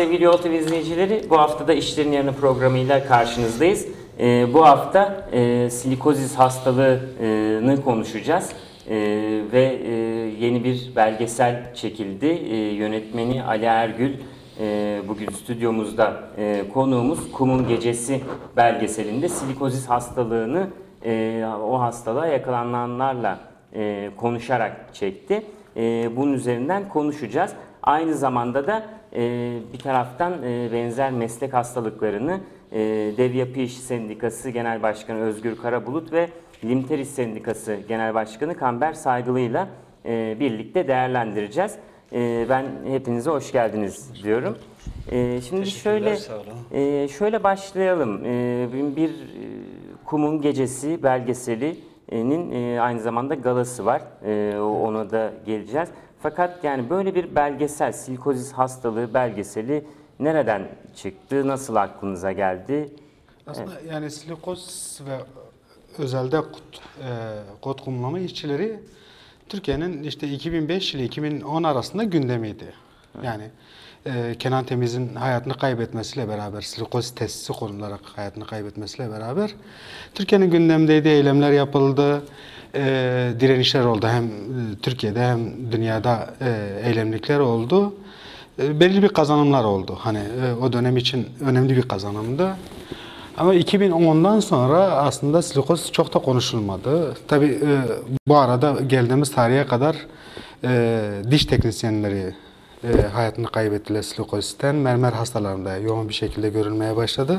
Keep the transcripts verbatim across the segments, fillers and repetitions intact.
sevgili Yol T V izleyicileri. Bu hafta da İşlerin Yarını programıyla karşınızdayız. Ee, bu hafta e, silikozis hastalığını konuşacağız. E, ve e, yeni bir belgesel çekildi. E, yönetmeni Ali Ergül e, bugün stüdyomuzda e, konuğumuz. Kumun Gecesi belgeselinde silikozis hastalığını e, o hastalığa yakalananlarla e, konuşarak çekti. E, bunun üzerinden konuşacağız. Aynı zamanda da e, bir taraftan e, benzer meslek hastalıklarını e, Dev Yapı İşi Sendikası Genel Başkanı Özgür Karabulut ve Limteris Sendikası Genel Başkanı Kamber Saygılı'yla e, birlikte değerlendireceğiz. E, ben hepinize hoş geldiniz diyorum. E, şimdi şöyle e, şöyle başlayalım. E, bir e, Kumun Gecesi belgeselinin e, aynı zamanda galası var. E, ona da geleceğiz. Fakat yani böyle bir belgesel, silikozis hastalığı belgeseli nereden çıktı, nasıl aklınıza geldi? Aslında evet. Yani silikoz ve özelde kut, e, kod kumlama işçileri Türkiye'nin işte iki bin beş ile iki bin on arasında gündemiydi. Evet. Yani e, Kenan Temiz'in hayatını kaybetmesiyle beraber, silikoz testisi konularak hayatını kaybetmesiyle beraber Türkiye'nin gündemindeydi, eylemler yapıldı. E, direnişler oldu. Hem Türkiye'de hem dünyada e, eylemlikler oldu. E, belli bir kazanımlar oldu. Hani e, o dönem için önemli bir kazanımdı. Ama iki bin ondan sonra aslında silikoz çok da konuşulmadı. Tabii e, bu arada geldiğimiz tarihe kadar e, diş teknisyenleri e, hayatını kaybettiler silikozisten. Mermer hastalarında yoğun bir şekilde görülmeye başladı.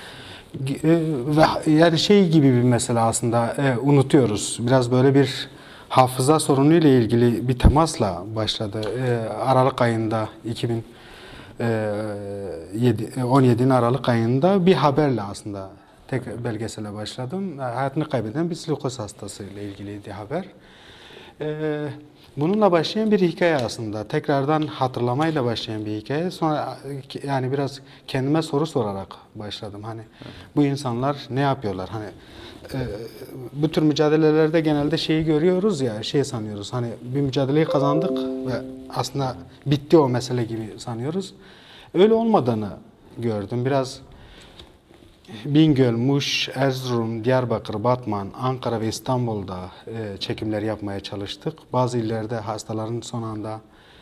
Ve yani şey gibi bir mesele aslında e, unutuyoruz. Biraz böyle bir hafıza sorunu ile ilgili bir temasla başladı. E, Aralık ayında iki bin on yedi'nin Aralık ayında bir haberle aslında tek belgesele başladım. Hayatını kaybeden bir silikoz hastası ile ilgiliydi haber. E, bununla başlayan bir hikaye aslında. Tekrardan hatırlamayla başlayan bir hikaye. Sonra yani biraz kendime soru sorarak başladım. Hani evet. Bu insanlar ne yapıyorlar? Hani e, bu tür mücadelelerde genelde şeyi görüyoruz ya, şey sanıyoruz. Hani bir mücadeleyi kazandık ve aslında bitti o mesele gibi sanıyoruz. Öyle olmadığını gördüm. Biraz Bingöl, Muş, Erzurum, Diyarbakır, Batman, Ankara ve İstanbul'da e, çekimler yapmaya çalıştık. Bazı illerde hastaların son anda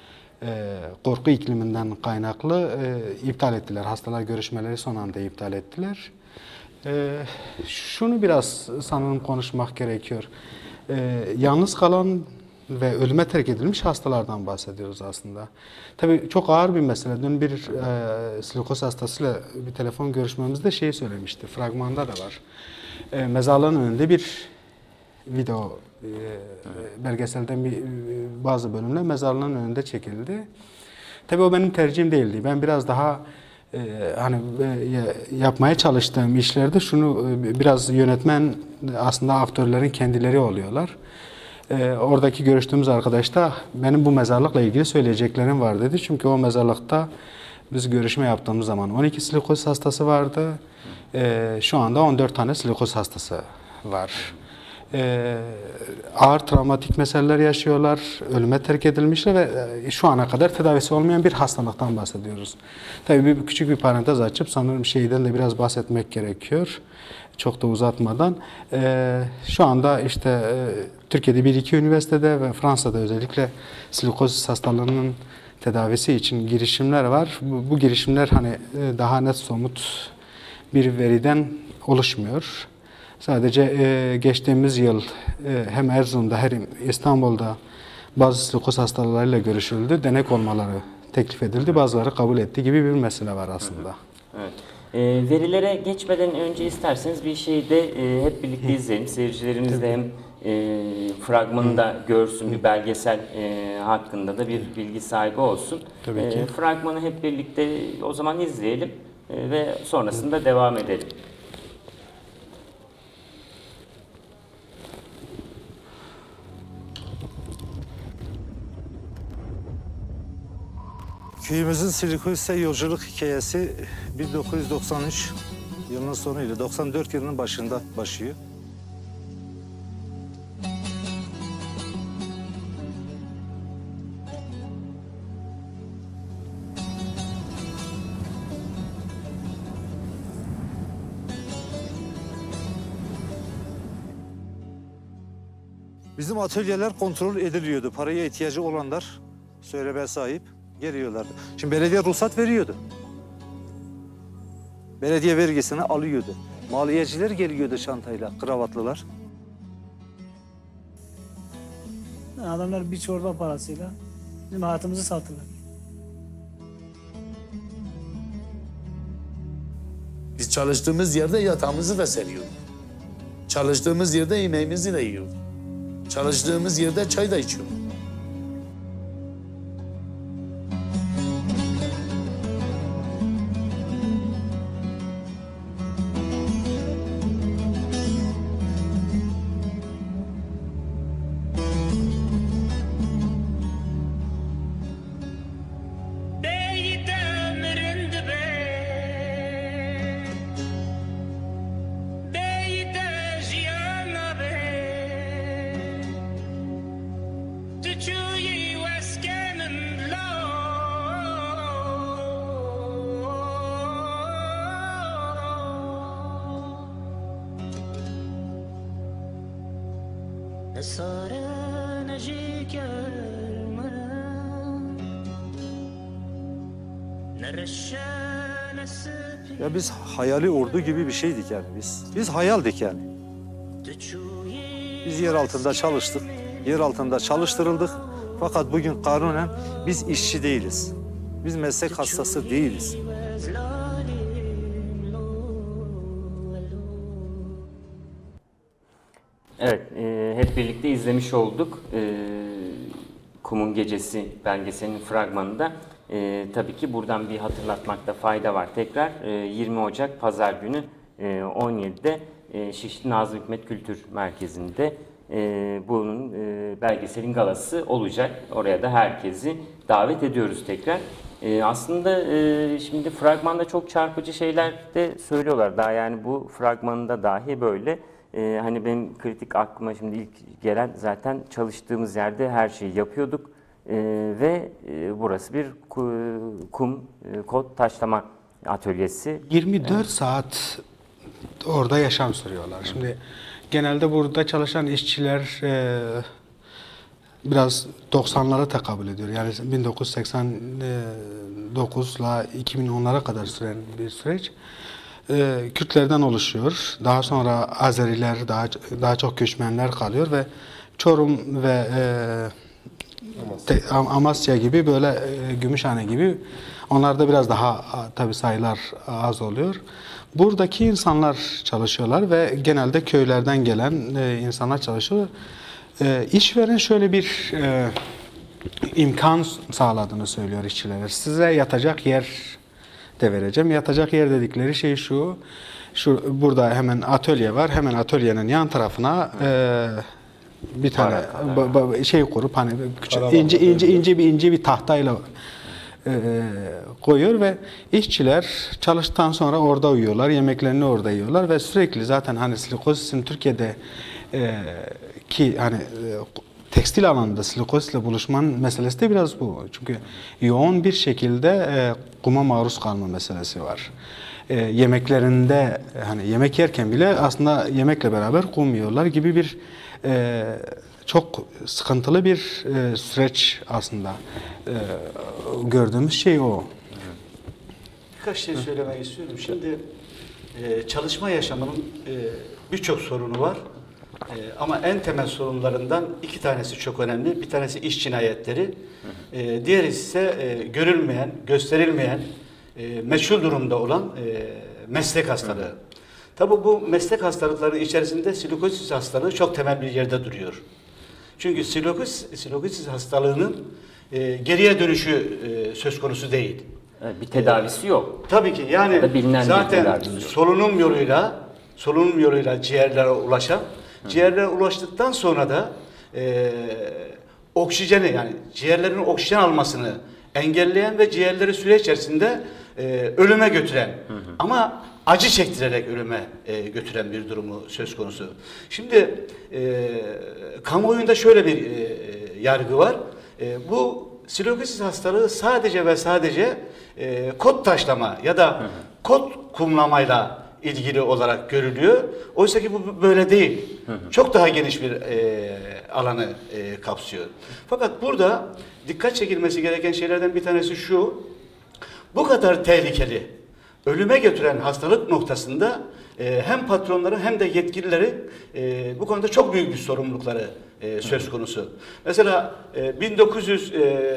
e, korku ikliminden kaynaklı e, iptal ettiler. Hastalar görüşmeleri son anda iptal ettiler. E, şunu biraz sanırım konuşmak gerekiyor. E, yalnız kalan ve ölüme terk edilmiş hastalardan bahsediyoruz aslında. Tabii çok ağır bir mesele. Dün bir e, silikoz hastasıyla bir telefon görüşmemizde şey söylemişti. Fragmanda da var. E, mezarlığın önünde bir video e, belgeselden bir e, bazı bölümler mezarlığın önünde çekildi. Tabii o benim tercihim değildi. Ben biraz daha e, hani e, yapmaya çalıştığım işlerde şunu e, biraz yönetmen aslında aktörlerin kendileri oluyorlar. Ee, oradaki görüştüğümüz arkadaş da benim bu mezarlıkla ilgili söyleyeceklerim var dedi. Çünkü o mezarlıkta biz görüşme yaptığımız zaman on iki silikoz hastası vardı. Ee, şu anda on dört tane silikoz hastası var. Ee, ağır travmatik meseleler yaşıyorlar, ölüme terk edilmişler ve şu ana kadar tedavisi olmayan bir hastalıktan bahsediyoruz. Tabii bir küçük bir parantez açıp sanırım şeyden de biraz bahsetmek gerekiyor. Çok da uzatmadan. Ee, şu anda işte e, Türkiye'de bir iki üniversitede ve Fransa'da özellikle silikoz hastalığının tedavisi için girişimler var. Bu, bu girişimler hani e, daha net somut bir veriden oluşmuyor. Sadece e, geçtiğimiz yıl e, hem Erzurum'da hem İstanbul'da bazı silikoz hastalarıyla görüşüldü. Denek olmaları teklif edildi. Bazıları kabul etti gibi bir mesele var aslında. Evet. E, verilere geçmeden önce isterseniz bir şeyi de e, hep birlikte izleyelim. Seyircilerimiz de hem e, fragmanı da görsün, bir belgesel e, hakkında da bir bilgi sahibi olsun. Tabii ki. E, fragmanı hep birlikte o zaman izleyelim e, ve sonrasında devam edelim. Köyümüzün silikozise yolculuk hikayesi bin dokuz yüz doksan üç yılının sonuyla doksan dört yılının başında başlıyor. Bizim atölyeler kontrol ediliyordu. Paraya ihtiyacı olanlar söyleme sahip geliyorlardı. Şimdi belediye ruhsat veriyordu. Belediye vergisini alıyordu. Maliyeciler geliyordu çantayla, kravatlılar. Adamlar bir çorba parasıyla bizim hayatımızı sattılar. Biz çalıştığımız yerde yatağımızı da seriyorduk. Çalıştığımız yerde yemeğimizi de yiyorduk. Çalıştığımız yerde çay da içiyorduk. Ya biz hayali ordu gibi bir şeydik yani biz. Biz hayaldik yani. Biz yer altında çalıştık. Yer altında çalıştırıldık. Fakat bugün kanunen biz işçi değiliz. Biz meslek hastası değiliz. Evet, e, hep birlikte izlemiş olduk. E, Kumun Gecesi belgeselinin fragmanında. E, tabii ki buradan bir hatırlatmakta fayda var. Tekrar e, yirmi Ocak Pazar günü e, on yedide e, Şişli Nazım Hikmet Kültür Merkezi'nde e, bunun e, belgeselin galası olacak. Oraya da herkesi davet ediyoruz tekrar. E, aslında e, şimdi fragmanda çok çarpıcı şeyler de söylüyorlar. Daha yani bu fragmanında dahi böyle. Ee, hani benim kritik aklıma şimdi ilk gelen zaten çalıştığımız yerde her şeyi yapıyorduk ee, ve e, burası bir kum e, kod taşlama atölyesi. yirmi dört saat orada yaşam sürüyorlar. Şimdi genelde burada çalışan işçiler e, biraz doksanlara tekabül ediyor. Yani bin dokuz yüz seksen dokuz ile iki bin onlara kadar süren bir süreç. E, Kürtlerden oluşuyor. Daha sonra Azeriler, daha daha çok göçmenler kalıyor ve Çorum ve e, te, Amasya gibi böyle e, Gümüşhane gibi onlarda biraz daha tabii sayılar az oluyor. Buradaki insanlar çalışıyorlar ve genelde köylerden gelen e, insanlar çalışıyor. E, işveren şöyle bir e, imkan sağladığını söylüyor işçilere. Size yatacak yer de vereceğim. Yatacak yer dedikleri şey şu. Şu burada hemen atölye var. Hemen atölyenin yan tarafına e, bir tane ba, ba, şey kurup hani küçük ince ince ince bir ince bir tahtayla e, koyuyor ve işçiler çalıştıktan sonra orada uyuyorlar. Yemeklerini orada yiyorlar ve sürekli zaten hani silikozis'in Türkiye'de e, ki hani e, tekstil alanında silikozisle buluşmanın meselesi de biraz bu. Çünkü yoğun bir şekilde e, kuma maruz kalma meselesi var. E, yemeklerinde hani yemek yerken bile aslında yemekle beraber kum yiyorlar gibi bir e, çok sıkıntılı bir e, süreç aslında. E, gördüğümüz şey o. Birkaç şey söylemek istiyorum. Şimdi e, çalışma yaşamının e, birçok sorunu var. E, ama en temel sorunlarından iki tanesi çok önemli. Bir tanesi iş cinayetleri. E, diğeri ise e, görülmeyen, gösterilmeyen, e, meçhul durumda olan e, meslek hastalığı. Tabii bu meslek hastalıkları içerisinde silikozis hastalığı çok temel bir yerde duruyor. Çünkü silikozis, silikozis hastalığının e, geriye dönüşü e, söz konusu değil. Bir tedavisi yok. Tabii ki yani zaten solunum yoluyla solunum yoluyla ciğerlere ulaşan, Hı. ciğerlere ulaştıktan sonra da e, oksijeni yani ciğerlerin oksijen almasını engelleyen ve ciğerleri süre içerisinde e, ölüme götüren hı hı. ama acı çektirerek ölüme e, götüren bir durumu söz konusu. Şimdi e, kamuoyunda şöyle bir e, yargı var. E, bu silikozis hastalığı sadece ve sadece e, kod taşlama ya da hı hı. kod kumlamayla ilgili olarak görülüyor. Oysa ki bu böyle değil. Çok daha geniş bir e, alanı e, kapsıyor. Fakat burada dikkat çekilmesi gereken şeylerden bir tanesi şu. Bu kadar tehlikeli, ölüme götüren hastalık noktasında e, hem patronları hem de yetkilileri e, bu konuda çok büyük bir sorumlulukları e, söz konusu. Mesela e, bin dokuz yüz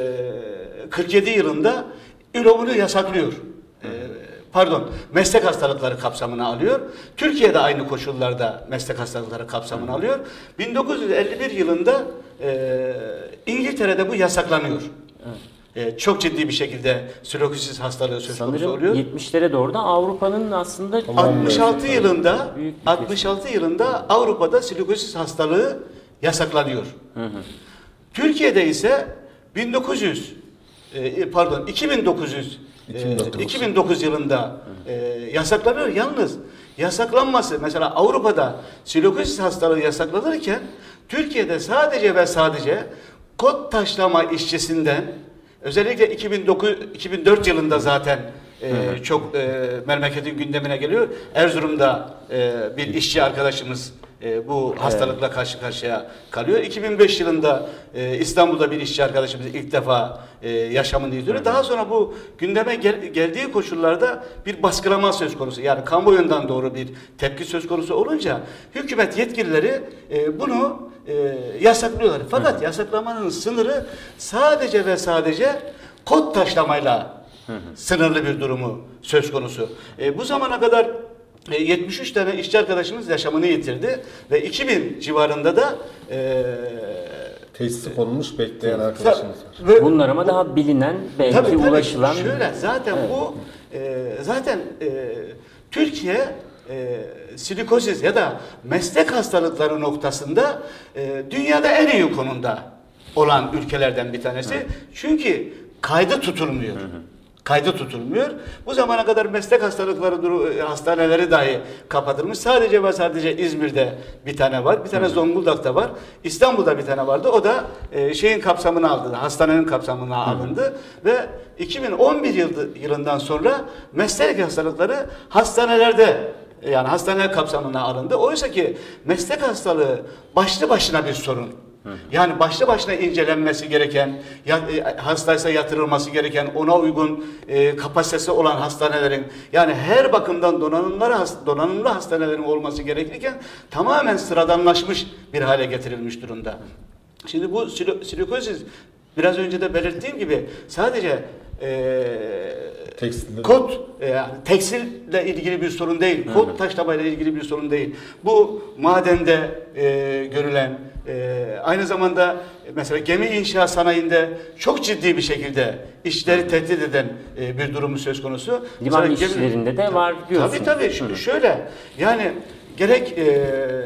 kırk yedi yılında ÜLOV'unu yasaklıyor. E, pardon, meslek hastalıkları kapsamına alıyor. Türkiye'de aynı koşullarda meslek hastalıkları kapsamına alıyor. bin dokuz yüz elli bir yılında e, İngiltere'de bu yasaklanıyor. Ee, çok ciddi bir şekilde silikosis hastalığı söz konusu Sanırım oluyor. yetmişlere doğru da Avrupa'nın aslında altmış altı yılında Büyük bir altmış altı yılında Avrupa'da silikosis hastalığı yasaklanıyor. Hı hı. Türkiye'de ise bin dokuz yüz e, pardon iki bin dokuz yüz e, iki bin dokuz yılında e, yasaklanıyor. Yalnız yasaklanması mesela Avrupa'da silikosis hastalığı yasaklanırken Türkiye'de sadece ve sadece kod taşlama işçisinden özellikle iki bin dokuz iki bin dört yılında zaten e, çok e, memleketin gündemine geliyor. Erzurum'da e, bir işçi arkadaşımız e, bu hastalıkla karşı karşıya kalıyor. iki bin beş yılında e, İstanbul'da bir işçi arkadaşımız ilk defa e, yaşamını yitiriyor. Daha sonra bu gündeme gel, geldiği koşullarda bir baskılama söz konusu. Yani kamuoyundan doğru bir tepki söz konusu olunca hükümet yetkilileri e, bunu e, yasaklıyorlar. Fakat yasaklamanın sınırı sadece ve sadece kod taşlamayla sınırlı bir durumu söz konusu. E, bu zamana kadar e, yetmiş üç tane işçi arkadaşımız yaşamını yitirdi ve iki bin civarında da e, Tesisi konulmuş bekleyen arkadaşımız var. ve- bunlar ama daha bilinen, belki Tabii, tabii. ulaşılan. Şöyle zaten bu e, zaten e, Türkiye e, silikosis ya da meslek hastalıkları noktasında e, dünyada en iyi konumda olan ülkelerden bir tanesi. Çünkü kaydı tutulmuyor. Kaydı tutulmuyor. Bu zamana kadar meslek hastalıkları duru- hastaneleri dahi kapatılmış. Sadece ve sadece İzmir'de bir tane var. Bir tane Zonguldak'ta var. İstanbul'da bir tane vardı. O da e, şeyin kapsamına alındı. Hastanenin kapsamına alındı. Ve iki bin on bir yılı- yılından sonra meslek hastalıkları hastanelerde yani hastaneler kapsamına alındı. Oysa ki meslek hastalığı başlı başına bir sorun. Yani başlı başına incelenmesi gereken, ya, e, hastaysa yatırılması gereken, ona uygun e, kapasitesi olan hastanelerin, yani her bakımdan donanımları donanımlı hastanelerin olması gerekirken tamamen sıradanlaşmış bir hale getirilmiş durumda. Şimdi bu silo- silikosis biraz önce de belirttiğim gibi sadece e, Tekstilde. kod e, yani tekstille ilgili bir sorun değil, kod taşlamayla ilgili bir sorun değil. Bu madende e, görülen, e, aynı zamanda mesela gemi inşaat sanayinde çok ciddi bir şekilde işleri tehdit eden e, bir durumu söz konusu. Liman Mesela gemi- işçilerinde de var diyorsun. Tabii tabii. Şimdi şöyle yani gerek e,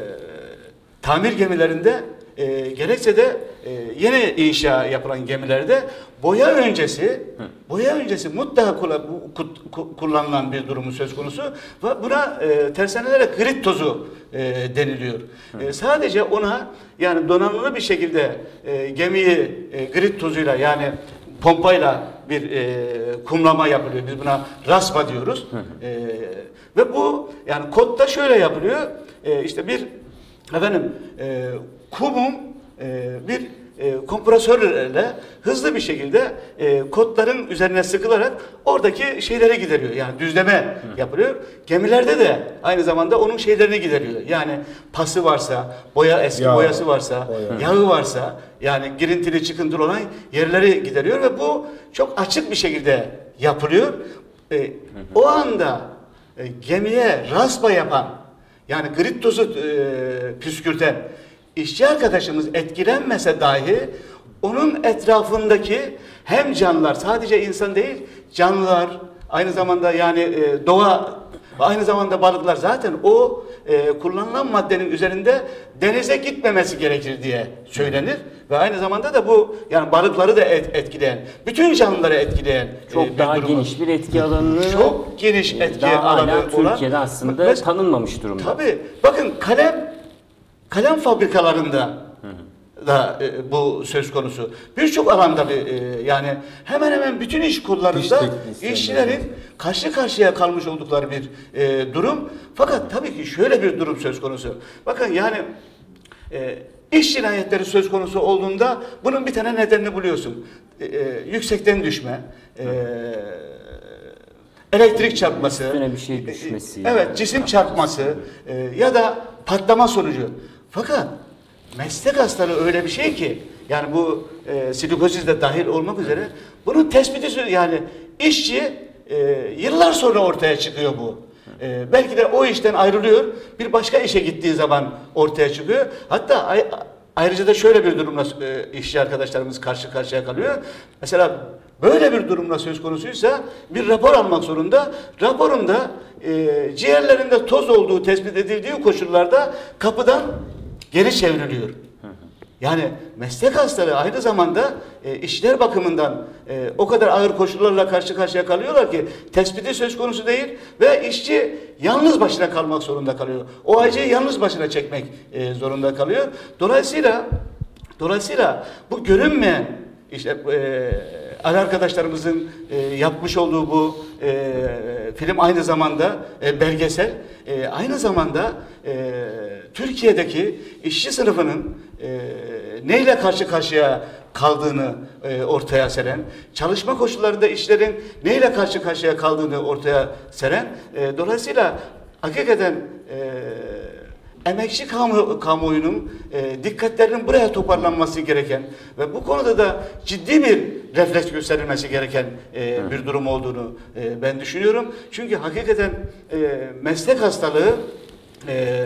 tamir gemilerinde e, gerekse de e, yeni inşa yapılan gemilerde boya öncesi boya öncesi mutlaka kula- bu- ku- ku- kullanılan bir durumu söz konusu ve buna e, tersanelere grit tozu e, deniliyor. E, sadece ona yani donanımlı bir şekilde e, gemiyi e, grit tozuyla yani pompayla bir e, kumlama yapılıyor. Biz buna raspa diyoruz. E, ve bu yani kodda şöyle yapılıyor. E, işte bir efendim e, kumun e, bir e, kompresörle hızlı bir şekilde e, kodların üzerine sıkılarak oradaki şeyleri gideriyor. Yani düzleme yapılıyor. Gemilerde de aynı zamanda onun şeylerini gideriyor. Yani pası varsa, boya eski Yağ, boyası varsa, boya. yağı varsa, yani girintili çıkıntılı olan yerleri gideriyor ve bu çok açık bir şekilde yapılıyor. E, o anda e, gemiye raspa yapan, yani grit tozu e, püskürten işçi arkadaşımız etkilenmese dahi onun etrafındaki hem canlılar, sadece insan değil, canlılar, aynı zamanda yani e, doğa, aynı zamanda balıklar zaten o e, kullanılan maddenin üzerinde denize gitmemesi gerekir diye söylenir ve aynı zamanda da bu yani balıkları da et, etkileyen, bütün canlıları etkileyen Çok e, bir daha durumu. geniş bir etki alanı, Çok geniş etki daha alanı hala olan. Türkiye'de aslında Mes- tanınmamış durumda. Tabii. Bakın kalem kalem fabrikalarında da e, bu söz konusu. Birçok alanda bir e, yani hemen hemen bütün iş kollarında teknisyenler. işçilerin karşı karşıya kalmış oldukları bir e, durum. Fakat tabii ki şöyle bir durum söz konusu. Bakın yani e, iş cinayetleri söz konusu olduğunda bunun bir tane nedenini buluyorsun. E, e, yüksekten düşme, e, elektrik çarpması, Üstüne bir şey düşmesi. e, evet cisim çarpması e, ya da patlama sonucu. Fakat meslek hastalığı öyle bir şey ki yani bu e, silikozis de dahil olmak üzere bunun tespiti yani işçi e, yıllar sonra ortaya çıkıyor bu. E, belki de o işten ayrılıyor, bir başka işe gittiği zaman ortaya çıkıyor. Hatta ay, ayrıca da şöyle bir durumla e, işçi arkadaşlarımız karşı karşıya kalıyor. Mesela böyle bir durumla söz konusuysa bir rapor almak zorunda. Raporunda e, ciğerlerinde toz olduğu tespit edildiği koşullarda kapıdan geri çevriliyor. Yani meslek hastalığı aynı zamanda e, işler bakımından e, o kadar ağır koşullarla karşı karşıya kalıyorlar ki tespiti söz konusu değil ve işçi yalnız başına kalmak zorunda kalıyor. O acıyı yalnız başına çekmek e, zorunda kalıyor. Dolayısıyla dolayısıyla bu görünmeyen işte e, Ali arkadaşlarımızın e, yapmış olduğu bu e, film aynı zamanda e, belgesel, e, aynı zamanda e, Türkiye'deki işçi sınıfının e, neyle karşı karşıya kaldığını e, ortaya seren, çalışma koşullarında işlerin neyle karşı karşıya kaldığını ortaya seren, e, dolayısıyla hakikaten e, emekçi kamu, kamuoyunun e, dikkatlerinin buraya toparlanması gereken ve bu konuda da ciddi bir refleks gösterilmesi gereken e, bir durum olduğunu e, ben düşünüyorum. Çünkü hakikaten e, meslek hastalığı e, e,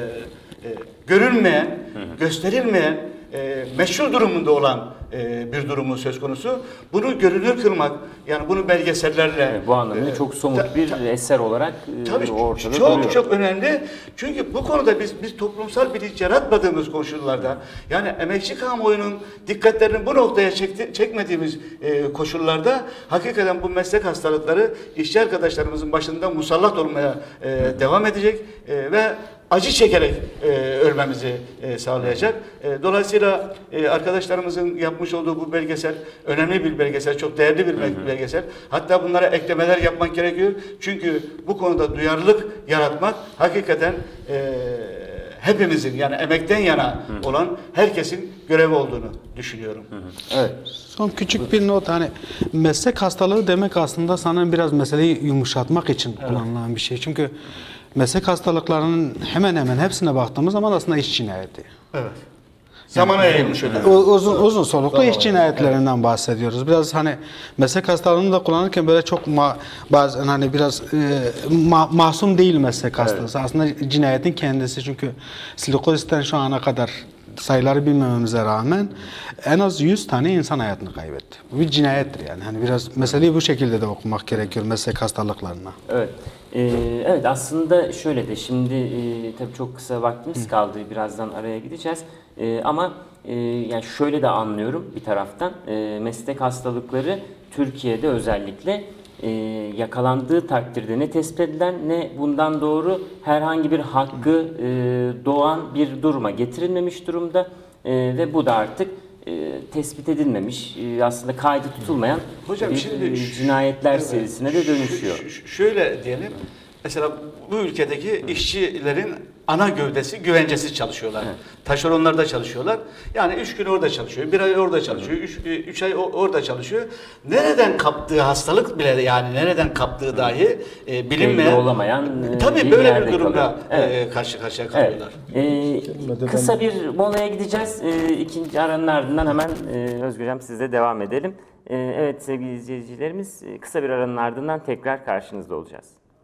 görülmeyen, gösterilmeyen, e, meşhur durumunda olan e, bir durumu söz konusu. Bunu görünür kılmak, yani bunu belgesellerle... Evet, bu anlamda e, çok somut ta, bir ta, eser olarak e, tabii ortada çok duruyor. çok önemli. Çünkü bu konuda biz biz toplumsal bilinç yaratmadığımız koşullarda, yani emekçi kamuoyunun dikkatlerini bu noktaya çekti, çekmediğimiz e, koşullarda hakikaten bu meslek hastalıkları işçi arkadaşlarımızın başında musallat olmaya e, devam edecek e, ve acı çekerek e, ölmemizi e, sağlayacak. E, dolayısıyla e, arkadaşlarımızın yapmış olduğu bu belgesel önemli bir belgesel, çok değerli bir hı hı. belgesel. Hatta bunlara eklemeler yapmak gerekiyor. Çünkü bu konuda duyarlılık yaratmak hakikaten e, hepimizin, yani emekten yana hı. olan herkesin görevi olduğunu düşünüyorum. Hı hı. Evet. Son küçük bir not, hani meslek hastalığı demek aslında sana biraz meseleyi yumuşatmak için evet. kullanılan bir şey. Çünkü meslek hastalıklarının hemen hemen hepsine baktığımız zaman aslında iş cinayeti. Evet. Zamana yayılmış öyle. Uzun uzun soluklu iş cinayetlerinden evet. bahsediyoruz. Biraz hani meslek hastalığını da kullanırken böyle çok ma bazen hani biraz e, ma masum değil meslek hastası. Evet. Aslında cinayetin kendisi, çünkü silikozisten şu ana kadar sayıları bilmememize rağmen en az yüz tane insan hayatını kaybetti. Bu bir cinayettir yani. Hani biraz meseleyi bu şekilde de okumak gerekiyor meslek hastalıklarına. Evet. Ee, evet, aslında şöyle de şimdi e, tabii çok kısa vaktimiz Hı. kaldı. Birazdan araya gideceğiz. E, ama e, yani şöyle de anlıyorum bir taraftan. E, meslek hastalıkları Türkiye'de özellikle e, yakalandığı takdirde ne tespit edilen ne bundan doğru herhangi bir hakkı e, doğan bir duruma getirilmemiş durumda. E, ve bu da artık e, tespit edilmemiş, e, aslında kaydı tutulmayan Hocam, bir şimdi e, cinayetler evet, serisine de dönüşüyor. Ş ş şöyle diyelim, mesela bu ülkedeki işçilerin ana gövdesi, güvencesiz çalışıyorlar. Evet. Taşeronlarda çalışıyorlar. Yani üç gün orada çalışıyor, bir ay orada çalışıyor, üç, üç ay orada çalışıyor. Nereden kaptığı hastalık bile, yani nereden kaptığı dahi e, bilinmeyen, belli olamayan e, tabii bir böyle bir durumda evet. e, karşı karşıya kalıyorlar. Evet. E, kısa bir molaya gideceğiz. E, ikinci aranın ardından hemen e, Özgür Hocam sizle devam edelim. E, evet sevgili izleyicilerimiz, kısa bir aranın ardından tekrar karşınızda olacağız.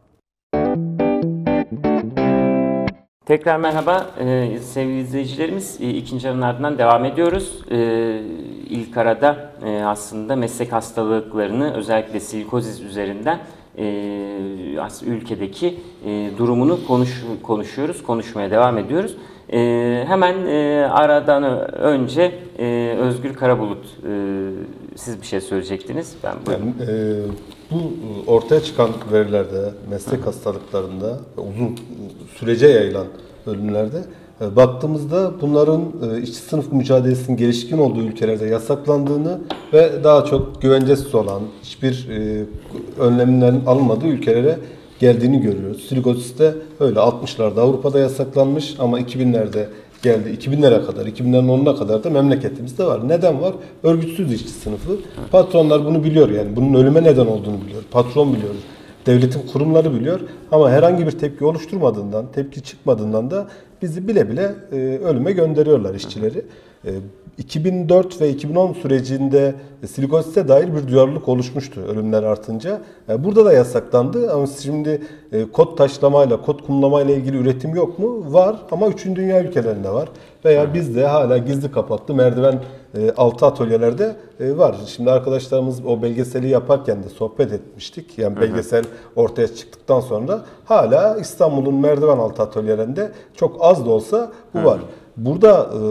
Tekrar merhaba ee, sevgili izleyicilerimiz. Ee, ikinci aranın ardından devam ediyoruz. Ee, ilk arada e, aslında meslek hastalıklarını, özellikle silikozis üzerinden e, aslında ülkedeki e, durumunu konuş, konuşuyoruz, konuşmaya devam ediyoruz. E, hemen e, aradan önce e, Özgür Karabulut, e, siz bir şey söyleyecektiniz. Ben yani, e, bu ortaya çıkan verilerde, meslek hastalıklarında, uzun sürece yayılan bölümlerde E, baktığımızda bunların e, işçi sınıf mücadelesinin gelişkin olduğu ülkelerde yasaklandığını ve daha çok güvencesiz olan, hiçbir e, önlemlerin alınmadığı ülkelere geldiğini görüyoruz. Silikozis de öyle altmışlarda Avrupa'da yasaklanmış ama iki binlerde geldi. iki binlere kadar, iki binlerin onuna kadar da memleketimizde var. Neden var? Örgütsüz işçi sınıfı. Patronlar bunu biliyor yani. Bunun ölüme neden olduğunu biliyor. Patron biliyor. Devletin kurumları biliyor. Ama herhangi bir tepki oluşturmadığından, tepki çıkmadığından da bizi bile bile e, ölüme gönderiyorlar işçileri. E, iki bin dört ve iki bin on sürecinde silikozise dair bir duyarlılık oluşmuştu ölümler artınca. E, burada da yasaklandı ama şimdi e, kod taşlamayla, kod kumlamayla ilgili üretim yok mu? Var ama üçüncü dünya ülkelerinde var. Veya bizde hala gizli kapaklı merdiven e, altı atölyelerde e, var. Şimdi arkadaşlarımız o belgeseli yaparken de sohbet etmiştik. Yani belgesel ortaya çıktıktan sonra hala İstanbul'un merdiven altı atölyelerinde çok az da olsa bu var. Burada e,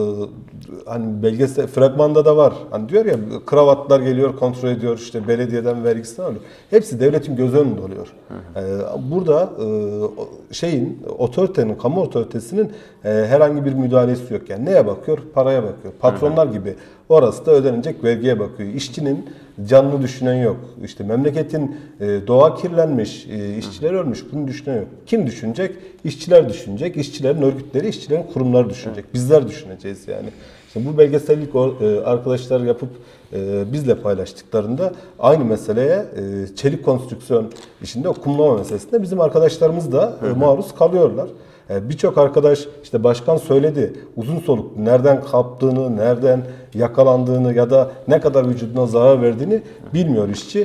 hani belgesel fragmanda da var. Hani diyor ya kravatlar geliyor, kontrol ediyor, işte belediyeden vergisini alıyor. Hepsi devletin göz önünde oluyor. E, burada e, şeyin otoritenin, kamu otoritesinin e, herhangi bir müdahalesi yok. Yani neye bakıyor? Paraya bakıyor. Patronlar gibi orası da ödenecek vergiye bakıyor. İşçinin canını düşünen yok. İşte memleketin e, doğa kirlenmiş, e, işçiler ölmüş, bunu düşünen yok. Kim düşünecek? İşçiler düşünecek. İşçilerin örgütleri, işçilerin kurumları düşünecek. Bizler düşüneceğiz yani. İşte bu belgesellik e, arkadaşlar yapıp e, bizle paylaştıklarında aynı meseleye e, çelik konstrüksiyon işinde o kumlama meselesinde bizim arkadaşlarımız da e, maruz kalıyorlar. Birçok arkadaş işte başkan söyledi uzun soluklu nereden kaptığını, nereden yakalandığını ya da ne kadar vücuduna zarar verdiğini bilmiyor işçi.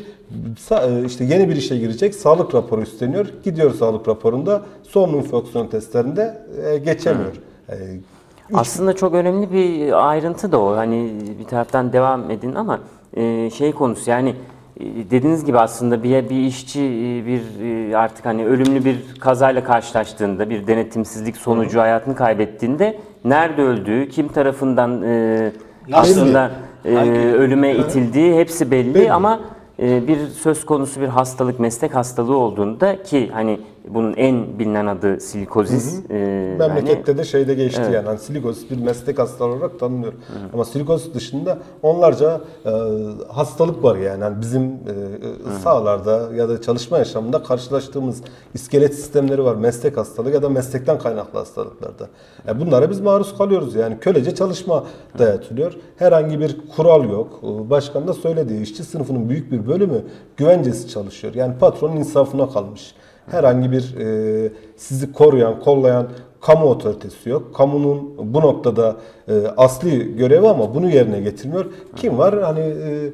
İşte yeni bir işe girecek, sağlık raporu isteniyor. Gidiyor sağlık raporunda solunum fonksiyon testlerinde geçemiyor. Hı. Aslında çok önemli bir ayrıntı da o. Hani bir taraftan devam edin ama şey konusu yani dediğiniz gibi aslında bir, bir işçi bir artık hani ölümlü bir kazayla karşılaştığında, bir denetimsizlik sonucu hayatını kaybettiğinde nerede öldüğü, kim tarafından e, aslında e, ölüme itildiği hepsi belli, belli. Ama e, bir söz konusu bir hastalık, meslek hastalığı olduğunda ki hani bunun en bilinen adı silikozis. Hı hı. E, Memlekette yani, de şeyde geçti evet. Yani hani silikozis bir meslek hastalığı olarak tanınıyor. Hı hı. Ama silikozis dışında onlarca e, hastalık var yani. yani bizim e, sahalarda ya da çalışma yaşamında karşılaştığımız iskelet sistemleri var. Meslek hastalığı ya da meslekten kaynaklı hastalıklarda. E, bunlara biz maruz kalıyoruz yani. Kölece çalışma dayatılıyor. Herhangi bir kural yok. Başkan da söylediği işçi sınıfının büyük bir bölümü güvencesiz çalışıyor. Yani patronun insafına kalmış. Herhangi bir e, sizi koruyan, kollayan kamu otoritesi yok. Kamunun bu noktada e, asli görevi ama bunu yerine getirmiyor. Kim var? Hani e,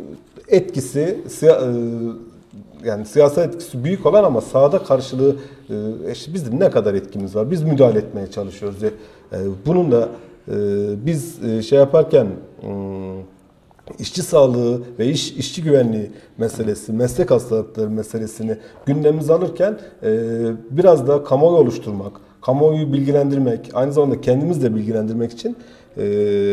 etkisi siya, e, yani siyasal etkisi büyük olan ama sahada karşılığı e, işte bizim ne kadar etkimiz var? Biz müdahale etmeye çalışıyoruz. E, bunun da e, biz e, şey yaparken e, İşçi sağlığı ve iş işçi güvenliği meselesi, meslek hastalıkları meselesini gündemimize alırken e, biraz da kamuoyu oluşturmak, kamuoyu bilgilendirmek, aynı zamanda kendimiz de bilgilendirmek için e,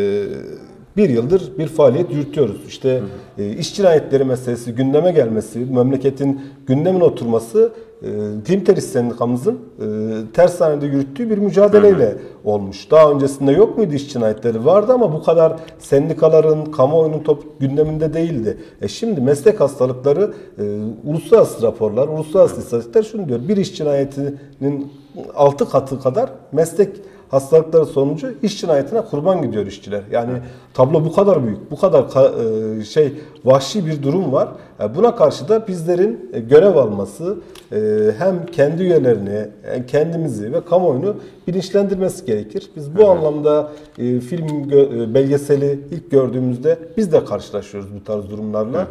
bir yıldır bir faaliyet yürütüyoruz. İşte e, iş cinayetleri meselesi gündeme gelmesi, memleketin gündemine oturması e, Dimteris Sendikamızın e, tersanede yürüttüğü bir mücadeleyle olmuş. Daha öncesinde yok muydu iş cinayetleri? Vardı ama bu kadar sendikaların, kamuoyunun top gündeminde değildi. E şimdi meslek hastalıkları, e, uluslararası raporlar, uluslararası istatistikler şunu diyor. Bir iş cinayetinin altı katı kadar meslek hastalıkları sonucu iş cinayetine kurban gidiyor işçiler. Yani tablo bu kadar büyük, bu kadar şey vahşi bir durum var. Buna karşı da bizlerin görev alması, hem kendi üyelerini, hem kendimizi ve kamuoyunu bilinçlendirmesi gerekir. Biz bu anlamda film belgeseli ilk gördüğümüzde biz de karşılaşıyoruz bu tarz durumlarla.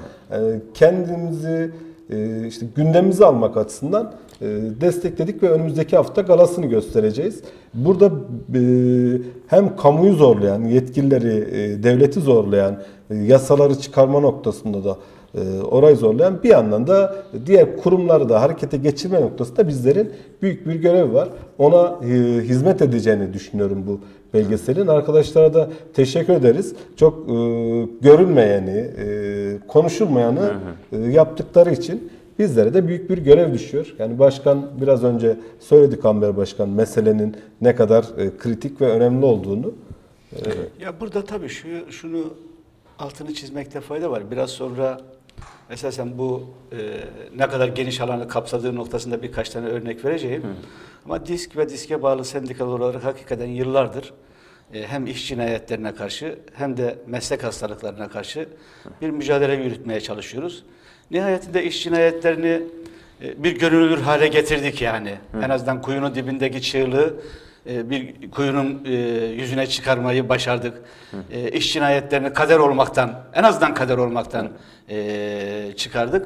Kendimizi işte gündemimize almak açısından destekledik ve önümüzdeki hafta galasını göstereceğiz. Burada hem kamuyu zorlayan, yetkilileri, devleti zorlayan, yasaları çıkarma noktasında da orayı zorlayan bir yandan da diğer kurumları da harekete geçirme noktasında bizlerin büyük bir görevi var. Ona hizmet edeceğini düşünüyorum bu belgeselin. Arkadaşlara da teşekkür ederiz. Çok görülmeyeni, konuşulmayanı yaptıkları için bizlere de büyük bir görev düşüyor. Yani başkan biraz önce söyledi, Kamber Başkan, meselenin ne kadar e, kritik ve önemli olduğunu. E, Ya burada tabii şu, şunu altını çizmekte fayda var. Biraz sonra esasen bu e, ne kadar geniş alanı kapsadığı noktasında birkaç tane örnek vereceğim. Hı. Ama disk ve diske bağlı sendikalar olarak hakikaten yıllardır e, hem iş cinayetlerine karşı hem de meslek hastalıklarına karşı bir mücadele yürütmeye çalışıyoruz. Nihayetinde iş cinayetlerini e, bir görünür hale getirdik yani. Hı. En azından kuyunun dibindeki çığlığı bir kuyunun yüzüne çıkarmayı başardık. Hı. İş cinayetlerini kader olmaktan, en azından kader olmaktan Hı. çıkardık.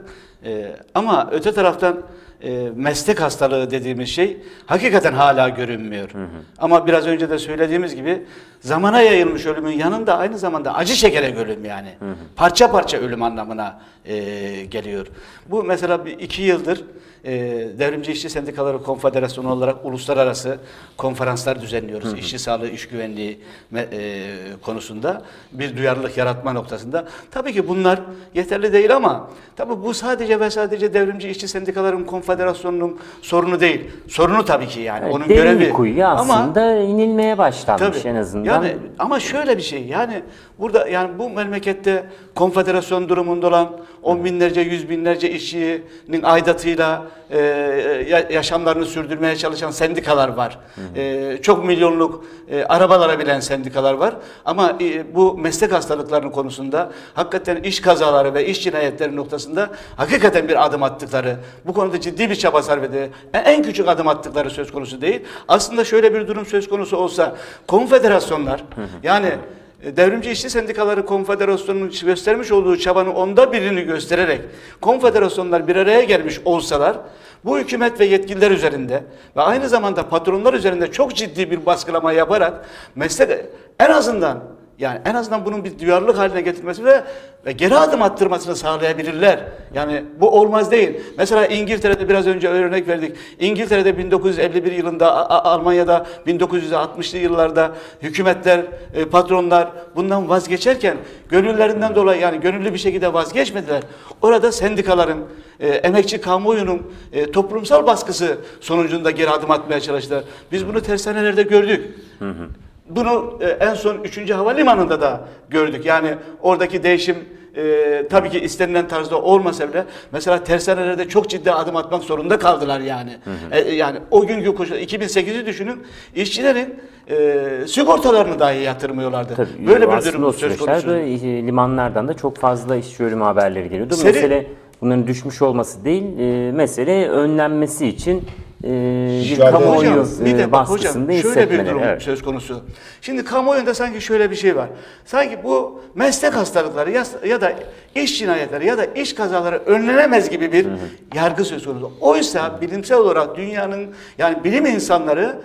Ama öte taraftan meslek hastalığı dediğimiz şey hakikaten hala görünmüyor. Hı hı. Ama biraz önce de söylediğimiz gibi zamana yayılmış ölümün yanında aynı zamanda acı çekerek ölüm yani. Hı hı. Parça parça ölüm anlamına geliyor. Bu mesela bir iki yıldır E, Devrimci İşçi Sendikaları Konfederasyonu olarak uluslararası konferanslar düzenliyoruz. Hı hı. İşçi sağlığı, iş güvenliği e, konusunda bir duyarlılık yaratma noktasında. Tabii ki bunlar yeterli değil ama tabii bu sadece ve sadece Devrimci İşçi Sendikaların Konfederasyonu'nun sorunu değil. Sorunu tabii ki yani. Evet, onun derin görevi. Bir kuyuya aslında ama, inilmeye başlanmış tabii, en azından. Yani ama şöyle bir şey yani burada yani bu memlekette konfederasyon durumunda olan on binlerce, yüz binlerce işçinin aidatıyla e, yaşamlarını sürdürmeye çalışan sendikalar var. Hı hı. E, çok milyonluk e, arabalara bilen sendikalar var. Ama e, bu meslek hastalıklarının konusunda hakikaten iş kazaları ve iş cinayetleri noktasında hakikaten bir adım attıkları, bu konuda ciddi bir çaba sarf ediyor. En küçük adım attıkları söz konusu değil. Aslında şöyle bir durum söz konusu olsa konfederasyonlar hı hı. yani Devrimci İşçi Sendikaları Konfederasyonu'nun göstermiş olduğu çabanın onda birini göstererek konfederasyonlar bir araya gelmiş olsalar bu hükümet ve yetkililer üzerinde ve aynı zamanda patronlar üzerinde çok ciddi bir baskılama yaparak meslek en azından yani en azından bunun bir duyarlılık haline getirmesi ve, ve geri adım attırmasını sağlayabilirler. Yani bu olmaz değil. Mesela İngiltere'de biraz önce örnek verdik. İngiltere'de bin dokuz yüz elli bir yılında, Almanya'da bin dokuz yüz altmışlı yıllarda hükümetler, patronlar bundan vazgeçerken gönüllerinden dolayı yani gönüllü bir şekilde vazgeçmediler. Orada sendikaların, emekçi kamuoyunun toplumsal baskısı sonucunda geri adım atmaya çalıştılar. Biz bunu tersanelerde gördük. Hı hı. Bunu e, en son üçüncü Havalimanı'nda da gördük. Yani oradaki değişim e, tabii ki istenilen tarzda olmasa bile mesela tersanelerde çok ciddi adım atmak zorunda kaldılar yani. Hı hı. E, yani o günkü koşullar iki bin sekizi düşünün, işçilerin e, sigortalarını dahi yatırmıyorlardı. Tabii, böyle bir durum söz konusu. Limanlardan da çok fazla işçi ölümü haberleri geliyordu. Seri, mesele bunların düşmüş olması değil, e, mesele önlenmesi için e, bir Şöyle, kamuoyu hocam, bir de bak baskısında hocam, şöyle bir hissetmeleri. durum Evet. söz konusu. Şimdi kamuoyunda sanki şöyle bir şey var. Sanki bu meslek hastalıkları ya, ya da iş cinayetleri ya da iş kazaları önlenemez gibi bir hı hı. yargı söz konusu. Oysa bilimsel olarak dünyanın yani bilim insanları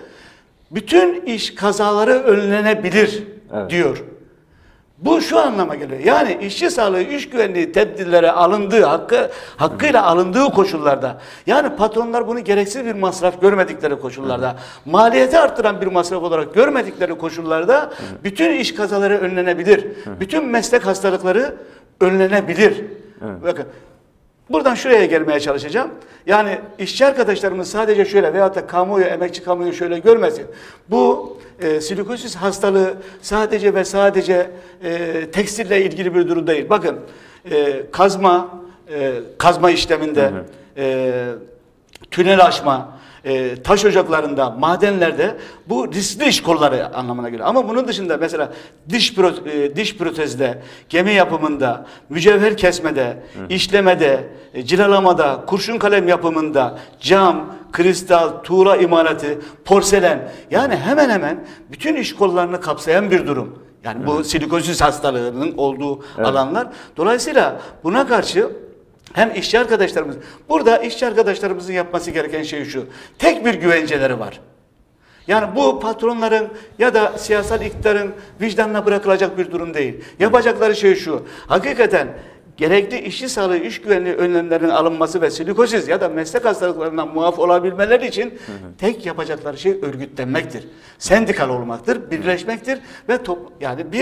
bütün iş kazaları önlenebilir evet. diyor. Bu şu anlama geliyor. Yani işçi sağlığı, iş güvenliği tedbirlere alındığı, hakkı, hakkıyla alındığı koşullarda, yani patronlar bunu gereksiz bir masraf görmedikleri koşullarda, maliyeti arttıran bir masraf olarak görmedikleri koşullarda bütün iş kazaları önlenebilir. Bütün meslek hastalıkları önlenebilir. Bakın. Buradan şuraya gelmeye çalışacağım. Yani işçi arkadaşlarımız sadece şöyle veyahut da kamuoyu, emekçi kamuoyu şöyle görmesin. Bu e, silikozis hastalığı sadece ve sadece e, tekstille ilgili bir durum değil. Bakın e, kazma, e, kazma işleminde, hı hı. E, tünel açma, E, taş ocaklarında, madenlerde bu riskli iş kolları anlamına geliyor. Ama bunun dışında mesela diş pro, e, diş protezde, gemi yapımında, mücevher kesmede, Hı. işlemede, e, cilalamada, kurşun kalem yapımında, cam, kristal, tuğla imalatı, porselen yani hemen hemen bütün iş kollarını kapsayan bir durum. Yani bu Hı. silikozis hastalığının olduğu evet. alanlar. Dolayısıyla buna karşı hem işçi arkadaşlarımız, burada işçi arkadaşlarımızın yapması gereken şey şu, tek bir güvenceleri var. Yani bu patronların ya da siyasal iktidarın vicdanına bırakılacak bir durum değil. Yapacakları şey şu, hakikaten gerekli işçi sağlığı, iş güvenliği önlemlerinin alınması ve silikozis ya da meslek hastalıklarından muaf olabilmeleri için hı hı. tek yapacakları şey örgütlenmektir. Sendikal olmaktır, birleşmektir ve top, yani bir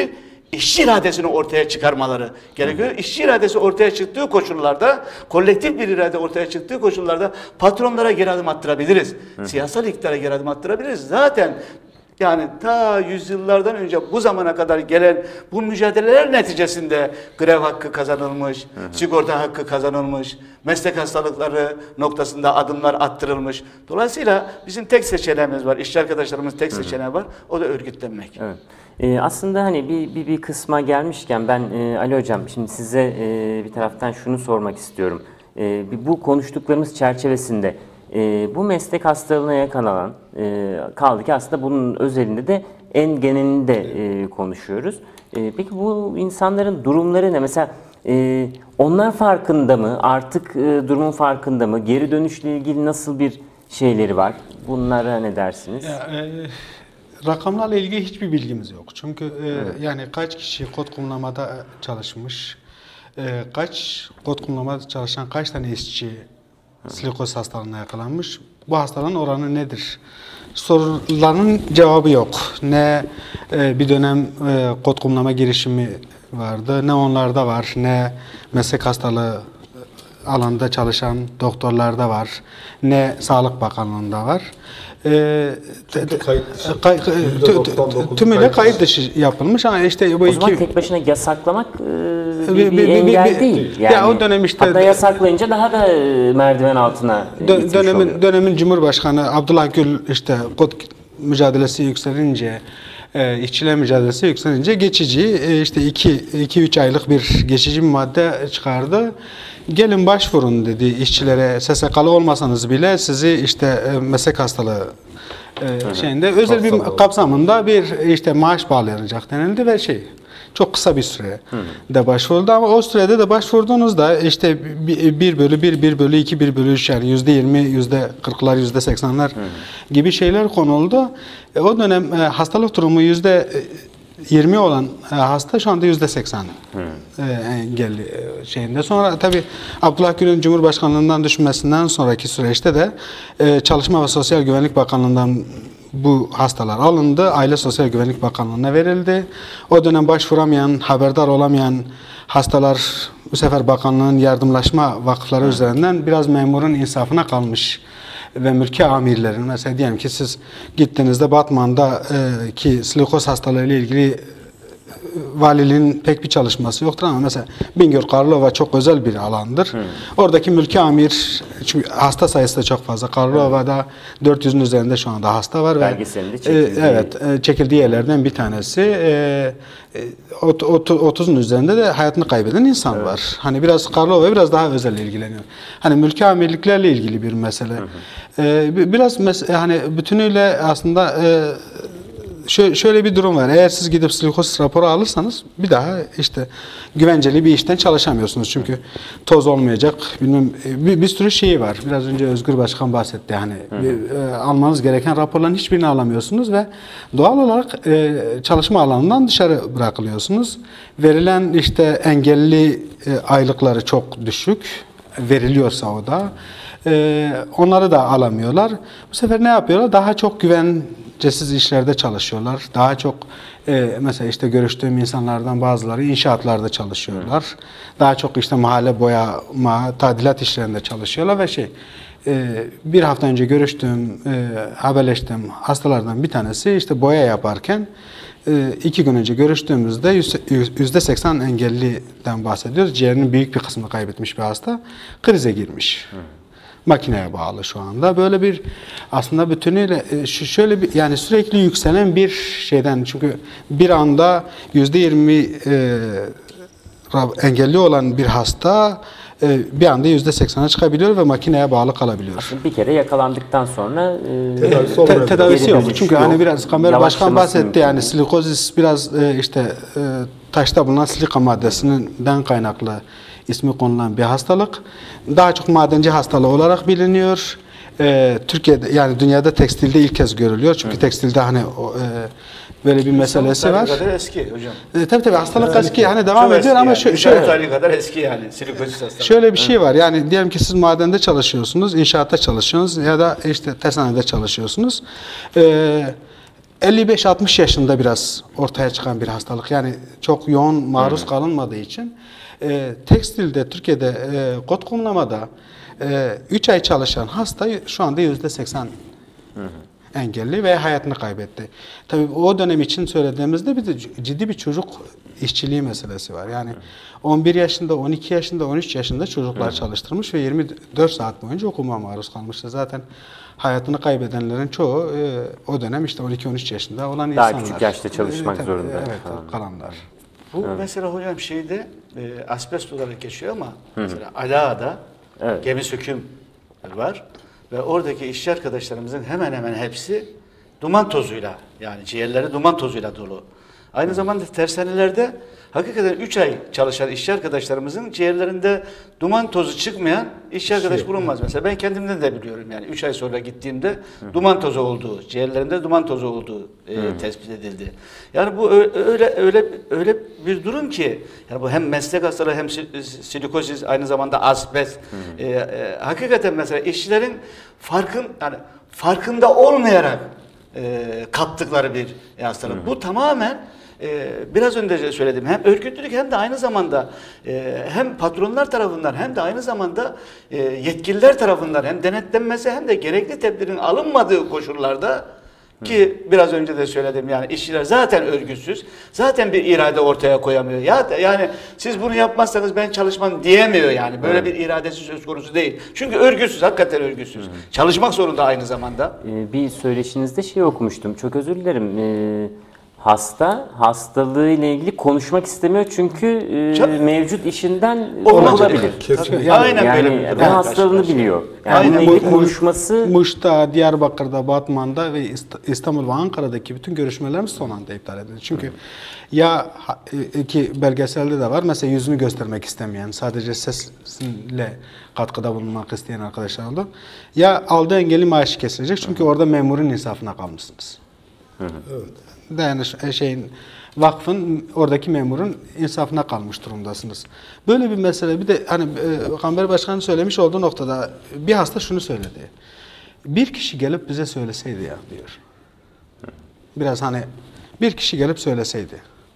işçi iradesini ortaya çıkarmaları gerekiyor. İşçi iradesi ortaya çıktığı koşullarda, kolektif bir irade ortaya çıktığı koşullarda patronlara geri adım attırabiliriz. Siyasal iktidara geri adım attırabiliriz. Zaten yani ta yüzyıllardan önce bu zamana kadar gelen bu mücadeleler neticesinde grev hakkı kazanılmış, sigorta hakkı kazanılmış, meslek hastalıkları noktasında adımlar attırılmış. Dolayısıyla bizim tek seçeneğimiz var, işçi arkadaşlarımız tek seçeneği var, o da örgütlenmek. Evet. Ee, aslında hani bir, bir, bir kısma gelmişken ben e, Ali Hocam şimdi size e, bir taraftan şunu sormak istiyorum. E, bu konuştuklarımız çerçevesinde e, bu meslek hastalığına yakalanan e, kaldı ki aslında bunun özelinde de en genelinde e, konuşuyoruz. E, peki bu insanların durumları ne? Mesela e, onlar farkında mı? Artık e, durumun farkında mı? Geri dönüşle ilgili nasıl bir şeyleri var? Bunlara ne dersiniz? Ya, e, rakamlarla ilgili hiçbir bilgimiz yok. Çünkü e, evet. yani kaç kişi kod kumlamada çalışmış, e, kaç kod kumlamada çalışan kaç tane işçi silikoz hastalığına yakalanmış, bu hastalığın oranı nedir? Soruların cevabı yok. Ne e, bir dönem e, kod kumlama girişimi vardı, ne onlarda var, ne meslek hastalığı alanında çalışan doktorlarda var, ne Sağlık Bakanlığı'nda var. Ee, kayıt dışı. Kay, tümüyle kayıt dışı yapılmış ama işte bu o iki... zaman tek başına yasaklamak e, bir, Bir- bir, bir- bir- engel bir- değil. ya Yani, o dönem işte- hatta yasaklayınca daha da e, merdiven altına e, Dö- gitmiş dönemin oluyor. dönemin Cumhurbaşkanı Abdullah Gül işte kod mücadelesi yükselince, e, işçiler mücadelesi yükselince geçici e, işte iki iki üç aylık bir geçici bir madde çıkardı. Gelin başvurun dedi işçilere, S S K'lı olmasanız bile sizi işte e, meslek hastalığı e, şeyinde özel bir Kapsamı. kapsamında bir işte maaş bağlanacak denildi ve şey çok kısa bir süre de başvuruldu ama o sürede de başvurduğunuzda işte bir bölü bir, bir bölü iki, bir bölü üç yani yüzde yirmi, yüzde kırklar, yüzde seksenler gibi şeyler konuldu. E, o dönem e, hastalık durumu yüzde yirmi olan e, hasta şu anda yüzde seksen e, engelli e, şeyinde. Sonra tabii Abdullah Gül'ün Cumhurbaşkanlığından düşmesinden sonraki süreçte de e, Çalışma ve Sosyal Güvenlik Bakanlığı'ndan bu hastalar alındı. Aile Sosyal Güvenlik Bakanlığı'na verildi. O dönem başvuramayan, haberdar olamayan hastalar bu sefer bakanlığın yardımlaşma vakıfları üzerinden biraz memurun insafına kalmış ve mülki amirlerin mesela diyelim ki siz gittiğinizde Batman'da e, ki silikoz hastalığı ile ilgili e, valiliğin pek bir çalışması yoktur ama mesela Bingöl Karlova çok özel bir alandır. Hmm. Oradaki mülki amir çünkü hasta sayısı da çok fazla. Karlova'da dört yüzün üzerinde şu anda hasta var. Belgeselinde ve, çekildiği. E, evet, e, çekildiği yerlerden bir tanesi. E, otuzun üzerinde de hayatını kaybeden insan evet. var. Hani biraz Karlova biraz daha özel ilgileniyor. Hani mülki amirliklerle ilgili bir mesele. Hı hı. E, biraz mes- hani bütünüyle aslında e, şöyle bir durum var. Eğer siz gidip silikoz raporu alırsanız bir daha işte güvenceli bir işten çalışamıyorsunuz. Çünkü toz olmayacak. Bilmem, bir, bir sürü şey var. Biraz önce Özgür Başkan bahsetti. Hani bir, e, almanız gereken raporların hiçbirini alamıyorsunuz ve doğal olarak e, çalışma alanından dışarı bırakılıyorsunuz. Verilen işte engelli e, aylıkları çok düşük. Veriliyorsa o da. E, onları da alamıyorlar. Bu sefer ne yapıyorlar? Daha çok güvencesiz işlerde çalışıyorlar. Daha çok e, mesela işte görüştüğüm insanlardan bazıları inşaatlarda çalışıyorlar. Daha çok işte mahalle boyama, tadilat işlerinde çalışıyorlar ve şey e, bir hafta önce görüştüğüm, e, haberleştiğim hastalardan bir tanesi işte boya yaparken e, iki gün önce görüştüğümüzde yüzde seksen engelliden bahsediyoruz. Ciğerinin büyük bir kısmını kaybetmiş bir hasta krize girmiş. Hı. Makineye bağlı şu anda. Böyle bir aslında bütünüyle şöyle bir yani sürekli yükselen bir şeyden çünkü bir anda yüzde yirmi e, engelli olan bir hasta e, bir anda yüzde seksene çıkabiliyor ve makineye bağlı kalabiliyor. Aslında bir kere yakalandıktan sonra e, tedavisi, te, tedavisi yok. Çünkü yok. hani biraz Kamer Başkan bahsetti mümkün. yani silikozis biraz e, işte e, taşta bulunan silika maddesinden kaynaklı ismi konulan bir hastalık. Daha çok madenci hastalığı olarak biliniyor. Ee, Türkiye'de yani dünyada tekstilde ilk kez görülüyor. Çünkü evet. tekstilde hani o, e, böyle bir meselesi var. kadar eski hocam. E, tabii tabii hastalık Evet. eski hani devam Çok ediyor eski ama yani. şö- şöyle tarihi kadar eski yani silikozis hastalığı. şöyle bir şey var. Yani diyelim ki siz madende çalışıyorsunuz, inşaatta çalışıyorsunuz ya da işte tersanede çalışıyorsunuz. Ee, elli beş altmış yaşında biraz ortaya çıkan bir hastalık. Yani çok yoğun maruz kalınmadığı için e, tekstilde, Türkiye'de, e, kot kumlamada üç ay çalışan hasta şu anda yüzde seksen engelli ve hayatını kaybetti. Tabii o dönem için söylediğimizde bir de ciddi bir çocuk işçiliği meselesi var. Yani on bir yaşında, on iki yaşında, on üç yaşında çocuklar çalıştırmış ve yirmi dört saat boyunca okuma maruz kalmıştı. Zaten hayatını kaybedenlerin çoğu e, o dönem işte on iki on üç yaşında olan Daha insanlar. küçük yaşta çalışmak E, tabii, zorunda Evet, kalanlar. kalanlar. Bu mesela hocam şeyde e, asbest olarak geçiyor ama mesela Ala'da Evet. gemi söküm var ve oradaki işçi arkadaşlarımızın hemen hemen hepsi duman tozuyla, yani ciğerleri duman tozuyla dolu. Aynı zamanda tersanelerde hakikaten üç ay çalışan işçi arkadaşlarımızın ciğerlerinde duman tozu çıkmayan işçi arkadaş bulunmaz. Mesela ben kendimden de biliyorum, yani üç ay sonra gittiğimde duman tozu olduğu, ciğerlerinde duman tozu olduğu e, tespit edildi. Yani bu öyle öyle öyle bir durum ki, yani bu hem meslek hastalığı hem silikozis, aynı zamanda asbest. E, e, hakikaten mesela işçilerin farkın yani farkında olmayarak e, kaptıkları bir hastalık. Bu tamamen Ee, biraz önce söyledim, hem örgütlülük hem de aynı zamanda e, hem patronlar tarafından hem de aynı zamanda e, yetkililer tarafından hem denetlenmesi hem de gerekli tedbirin alınmadığı koşullarda ki biraz önce de söyledim, yani işçiler zaten örgütsüz, zaten bir irade ortaya koyamıyor. Ya yani siz bunu yapmazsanız ben çalışmam diyemiyor, yani böyle bir iradesi söz konusu değil. Çünkü örgütsüz, hakikaten örgütsüz. Çalışmak zorunda aynı zamanda. Ee, bir söyleşinizde şey okumuştum. Çok özür dilerim. Ee, hasta hastalığı ile ilgili konuşmak istemiyor çünkü e, Tabii. mevcut işinden Olmaz. olabilir. Tabii. Yani- Aynen Yani böyle bir ben durum. hastalığını biliyor. Yani Aynen. bununla ilgili Mu- konuşması Muş'ta, Diyarbakır'da, Batman'da ve İst- İstanbul ve Ankara'daki bütün görüşmelerimiz son anda iptal edildi. Çünkü ya ha- e, ki belgeselde de var, mesela yüzünü göstermek istemeyen, sadece sesle katkıda bulunmak isteyen arkadaşlar oldu. Ya aldığı engelli maaşı kesilecek çünkü orada memurun insafına kalmışsınız. Dayanış e, şeyin vakfın, oradaki memurun insafına kalmış durumdasınız. Böyle bir mesele, bir de hani e, Gamber Başkan'ın söylemiş olduğu noktada bir hasta şunu söyledi. Bir kişi gelip bize söyleseydi ya diyor. Biraz hani bir kişi gelip söyleseydi.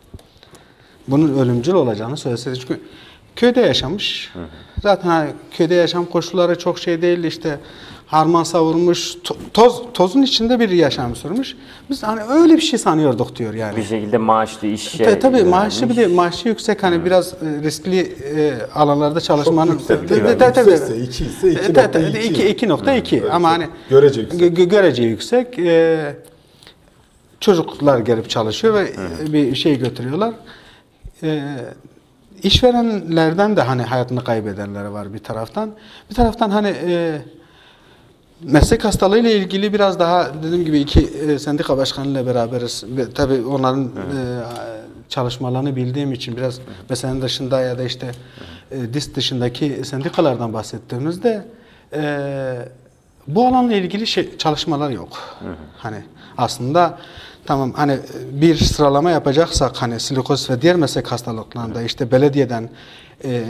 Bunun ölümcül olacağını söyleseydi. Çünkü köyde yaşamış. Zaten hani köyde yaşam koşulları çok şey değil, işte harman savurmuş, to- toz tozun içinde bir yaşam sürmüş. Biz hani öyle bir şey sanıyorduk diyor yani. bir şekilde maaşlı işe Tabii, tabii maaşı bir yönelmiş. de maaşı yüksek, hani biraz e, riskli e, alanlarda çalışmanın yüksek, Tabii, yani tabii, tabii. yüksekse iki ise iki E, tabii, nokta tabii, iki. iki- iki nokta iki. Evet, Ama evet. hani Görece yüksek. gö- gö- görece yüksek. E, çocuklar gelip çalışıyor ve e, bir şey götürüyorlar. E, işverenlerden de hani hayatını kaybedenleri var bir taraftan. Bir taraftan hani e, meslek hastalığı ile ilgili biraz daha dediğim gibi iki e, sendika başkanıyla beraberiz. Ve tabii onların e, çalışmalarını bildiğim için biraz meselenin dışında ya da işte e, D İ S dışındaki sendikalardan bahsettiğimizde e, bu alanla ilgili şey, çalışmalar yok. Hani aslında tamam, hani bir sıralama yapacaksak hani silikoz ve diğer meslek hastalıklarında işte belediyeden e,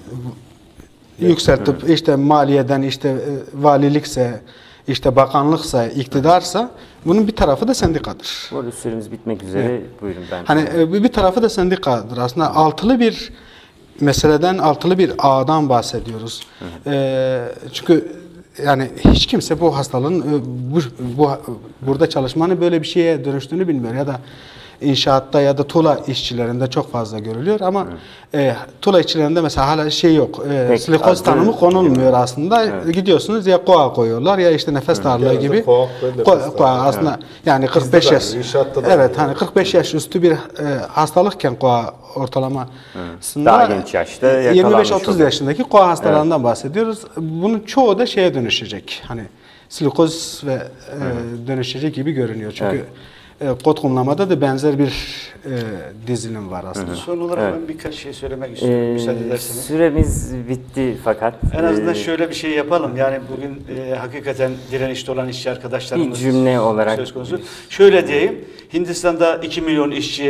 yükseltip işte maliyeden, işte e, valilikse, işte bakanlıksa, iktidarsa bunun bir tarafı da sendikadır. Bu arada süremiz bitmek üzere. Buyurun ben. Hani e, bir bir tarafı da sendikadır. Aslında altılı bir meseleden, altılı bir ağdan bahsediyoruz. E, çünkü yani hiç kimse bu hastalığın e, bu, bu burada çalışmanın böyle bir şeye dönüştüğünü bilmiyor ya da inşaatta ya da tuğla işçilerinde çok fazla görülüyor ama e, tuğla işçilerinde mesela hala şey yok. E, Pek silikoz adı- tanımı konulmuyor aslında. Gidiyorsunuz ya koa koyuyorlar ya işte nefes darlığı Genelde gibi. koa ve nefes Koa- darlığı. koa aslında yani kırk beş Bizde de yaş. aynı, inşaatta da Evet, aynı. hani kırk beş yaş üstü bir e, hastalıkken koa ortalamasında Daha genç yaşta yirmi yakalanmış beş otuz oluyor. yaşındaki koa hastalarından bahsediyoruz. Bunun çoğu da şeye dönüşecek. Hani silikoz ve e, dönüşecek gibi görünüyor. Çünkü e, kot kumlamada da benzer bir e, dizilim var aslında. Son olarak ben birkaç şey söylemek istiyorum, Ee, müsaade ederseniz. süremiz bitti fakat En azından e, şöyle bir şey yapalım. Yani bugün e, hakikaten direnişte olan işçi arkadaşlarımız Bir cümle olarak- söz konusu. Şöyle diyeyim. Hindistan'da iki milyon işçi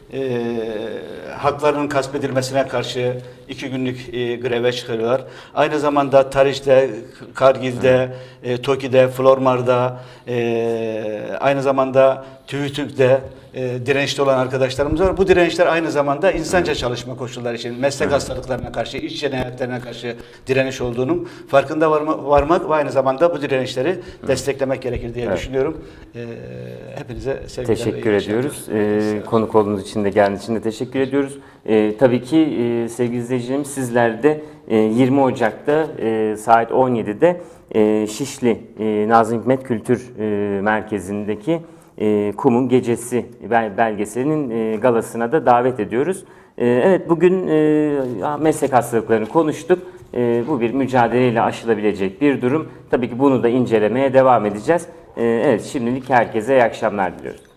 e, haklarının gaspedilmesine karşı iki günlük e, greve çıkıyorlar. Aynı zamanda Tariş'te, Kargil'de, e, Toki'de, Flormar'da, e, aynı zamanda TÜİTÜK'te e, dirençli olan arkadaşlarımız var. Bu dirençler aynı zamanda insanca çalışma koşulları için, meslek hastalıklarına karşı, iş cinayetlerine karşı direniş olduğunun farkında varma, varmak ve aynı zamanda bu dirençleri desteklemek gerekir diye Evet. düşünüyorum. E, hepinize sevgiler. Teşekkür ve iyi ediyoruz. akşamlar. Ee, konuk olduğunuz için de geldiğiniz için de teşekkür ediyoruz. Ee, tabii ki e, sevgili izleyicilerim, sizler de e, yirmi Ocak'ta e, saat on yedide e, Şişli e, Nazım Hikmet Kültür e, Merkezi'ndeki e, Kum'un Gecesi bel- belgeselinin e, galasına da davet ediyoruz. E, evet, bugün e, meslek hastalıklarını konuştuk. E, bu bir mücadeleyle aşılabilecek bir durum. Tabii ki bunu da incelemeye devam edeceğiz. E, evet, şimdilik herkese iyi akşamlar diliyoruz.